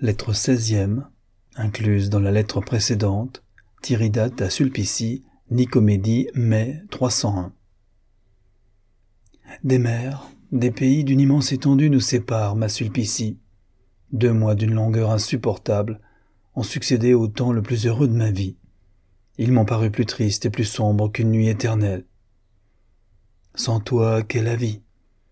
Lettre 16e, incluse dans la lettre précédente, Tiridate à Sulpicie, Nicomédie, mai 301. Des mers, des pays d'une immense étendue nous séparent, ma Sulpicie. 2 mois d'une longueur insupportable ont succédé au temps le plus heureux de ma vie. Ils m'ont paru plus tristes et plus sombres qu'une nuit éternelle. Sans toi, qu'est la vie?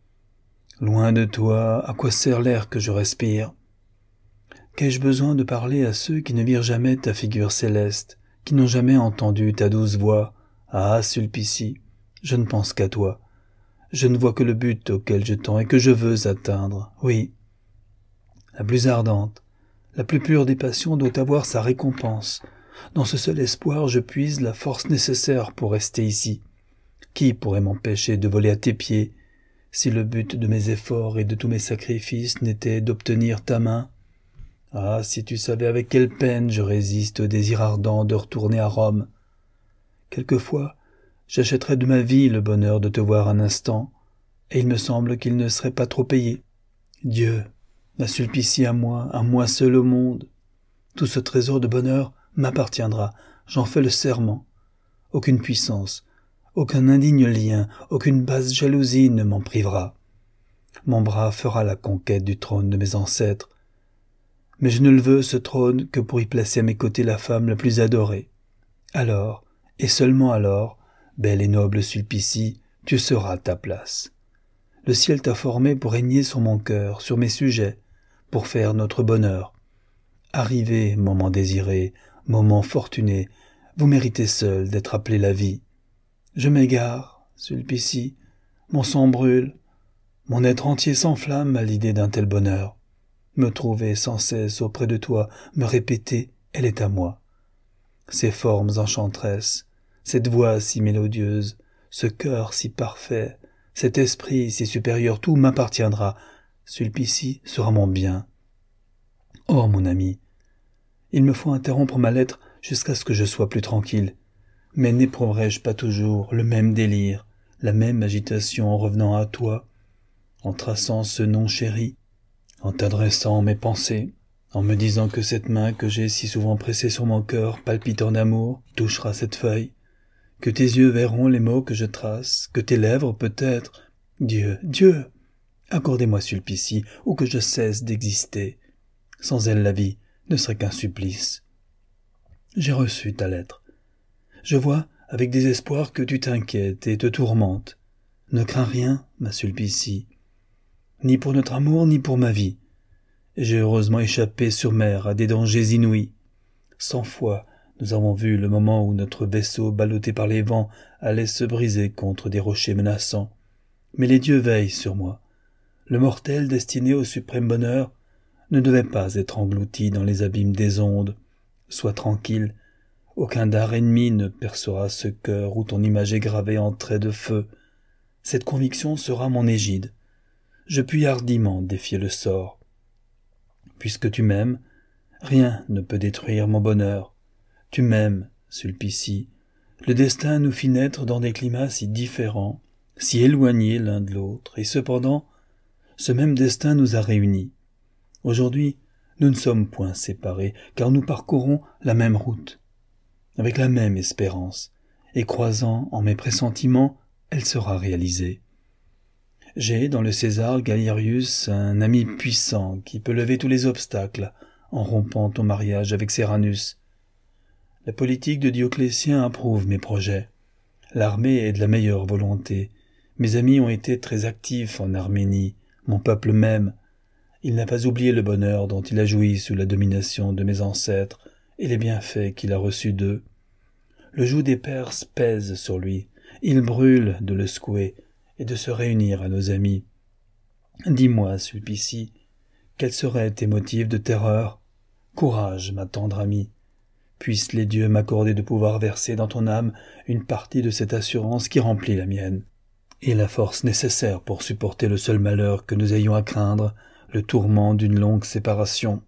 Loin de toi, à quoi sert l'air que je respire? Qu'ai-je besoin de parler à ceux qui ne virent jamais ta figure céleste, qui n'ont jamais entendu ta douce voix? Ah, Sulpicie, je ne pense qu'à toi. Je ne vois que le but auquel je tends et que je veux atteindre. Oui, la plus ardente, la plus pure des passions doit avoir sa récompense. Dans ce seul espoir, je puise la force nécessaire pour rester ici. Qui pourrait m'empêcher de voler à tes pieds, si le but de mes efforts et de tous mes sacrifices n'était d'obtenir ta main? Ah, si tu savais avec quelle peine je résiste au désir ardent de retourner à Rome. Quelquefois, j'achèterais de ma vie le bonheur de te voir un instant, et il me semble qu'il ne serait pas trop payé. Dieu, ma Sulpicie à moi seul au monde. Tout ce trésor de bonheur m'appartiendra, j'en fais le serment. Aucune puissance, aucun indigne lien, aucune basse jalousie ne m'en privera. Mon bras fera la conquête du trône de mes ancêtres, mais je ne le veux, ce trône, que pour y placer à mes côtés la femme la plus adorée. Alors, et seulement alors, belle et noble Sulpicie, tu seras ta place. Le ciel t'a formé pour régner sur mon cœur, sur mes sujets, pour faire notre bonheur. Arrivez, moment désiré, moment fortuné, vous méritez seul d'être appelé la vie. Je m'égare, Sulpicie, mon sang brûle, mon être entier s'enflamme à l'idée d'un tel bonheur. Me trouver sans cesse auprès de toi, me répéter, elle est à moi. Ces formes enchanteresses, cette voix si mélodieuse, ce cœur si parfait, cet esprit si supérieur, tout m'appartiendra. Sulpicie sera mon bien. Oh, mon ami, il me faut interrompre ma lettre jusqu'à ce que je sois plus tranquille. Mais n'éprouverai-je pas toujours le même délire, la même agitation en revenant à toi, en traçant ce nom chéri, en t'adressant mes pensées, en me disant que cette main que j'ai si souvent pressée sur mon cœur, palpitant d'amour, touchera cette feuille, que tes yeux verront les mots que je trace, que tes lèvres peut-être. Dieu, Dieu, accordez-moi Sulpicie, ou que je cesse d'exister. Sans elle la vie ne serait qu'un supplice. J'ai reçu ta lettre. Je vois avec désespoir que tu t'inquiètes et te tourmentes. Ne crains rien, ma Sulpicie, ni pour notre amour, ni pour ma vie. J'ai heureusement échappé sur mer à des dangers inouïs. 100 fois, nous avons vu le moment où notre vaisseau, ballotté par les vents, allait se briser contre des rochers menaçants. Mais les dieux veillent sur moi. Le mortel destiné au suprême bonheur ne devait pas être englouti dans les abîmes des ondes. Sois tranquille, aucun dard ennemi ne percera ce cœur où ton image est gravée en traits de feu. Cette conviction sera mon égide. Je puis hardiment défier le sort. Puisque tu m'aimes, rien ne peut détruire mon bonheur. Tu m'aimes, Sulpicie. Le destin nous fit naître dans des climats si différents, si éloignés l'un de l'autre, et cependant, ce même destin nous a réunis. Aujourd'hui, nous ne sommes point séparés, car nous parcourons la même route, avec la même espérance, et croisant en mes pressentiments, elle sera réalisée. J'ai dans le César Galerius un ami puissant qui peut lever tous les obstacles en rompant ton mariage avec Serranus. La politique de Dioclétien approuve mes projets. L'armée est de la meilleure volonté. Mes amis ont été très actifs en Arménie, mon peuple m'aime. Il n'a pas oublié le bonheur dont il a joui sous la domination de mes ancêtres et les bienfaits qu'il a reçus d'eux. Le joug des Perses pèse sur lui. Il brûle de le secouer et de se réunir à nos amis. Dis-moi, Sulpicie, quels seraient tes motifs de terreur? Courage, ma tendre amie. Puissent les dieux m'accorder de pouvoir verser dans ton âme une partie de cette assurance qui remplit la mienne, et la force nécessaire pour supporter le seul malheur que nous ayons à craindre, le tourment d'une longue séparation.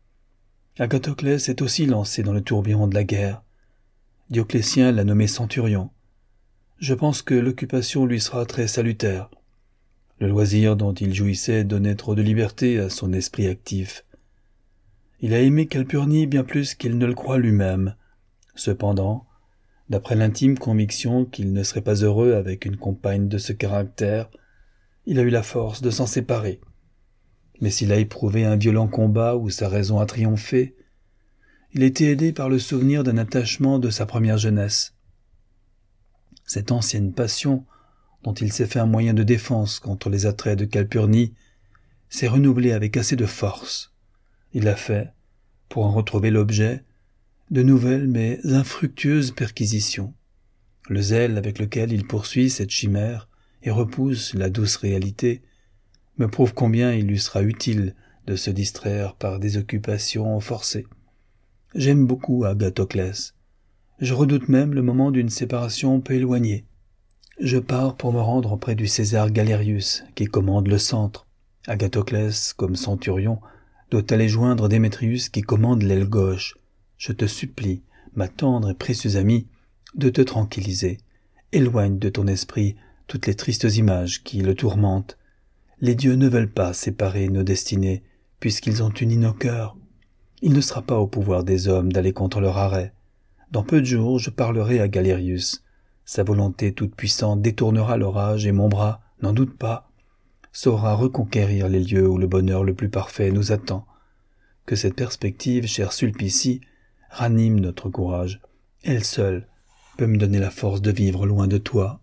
Agathoclès est aussi lancé dans le tourbillon de la guerre. Dioclétien l'a nommé centurion. Je pense que l'occupation lui sera très salutaire. Le loisir dont il jouissait donnait trop de liberté à son esprit actif. Il a aimé Calpurnie bien plus qu'il ne le croit lui-même. Cependant, d'après l'intime conviction qu'il ne serait pas heureux avec une compagne de ce caractère, il a eu la force de s'en séparer. Mais s'il a éprouvé un violent combat où sa raison a triomphé, il a été aidé par le souvenir d'un attachement de sa première jeunesse. Cette ancienne passion, dont il s'est fait un moyen de défense contre les attraits de Calpurnie, s'est renouvelée avec assez de force. Il a fait, pour en retrouver l'objet, de nouvelles mais infructueuses perquisitions. Le zèle avec lequel il poursuit cette chimère et repousse la douce réalité me prouve combien il lui sera utile de se distraire par des occupations forcées. J'aime beaucoup Agathoclès. Je redoute même le moment d'une séparation peu éloignée. Je pars pour me rendre auprès du César Galérius, qui commande le centre. Agathoclès, comme centurion, doit aller joindre Démétrius qui commande l'aile gauche. Je te supplie, ma tendre et précieuse amie, de te tranquilliser. Éloigne de ton esprit toutes les tristes images qui le tourmentent. Les dieux ne veulent pas séparer nos destinées, puisqu'ils ont uni nos cœurs. Il ne sera pas au pouvoir des hommes d'aller contre leur arrêt. Dans peu de jours, je parlerai à Galérius. Sa volonté toute-puissante détournera l'orage et mon bras, n'en doute pas, saura reconquérir les lieux où le bonheur le plus parfait nous attend. Que cette perspective, chère Sulpicie, ranime notre courage. Elle seule peut me donner la force de vivre loin de toi.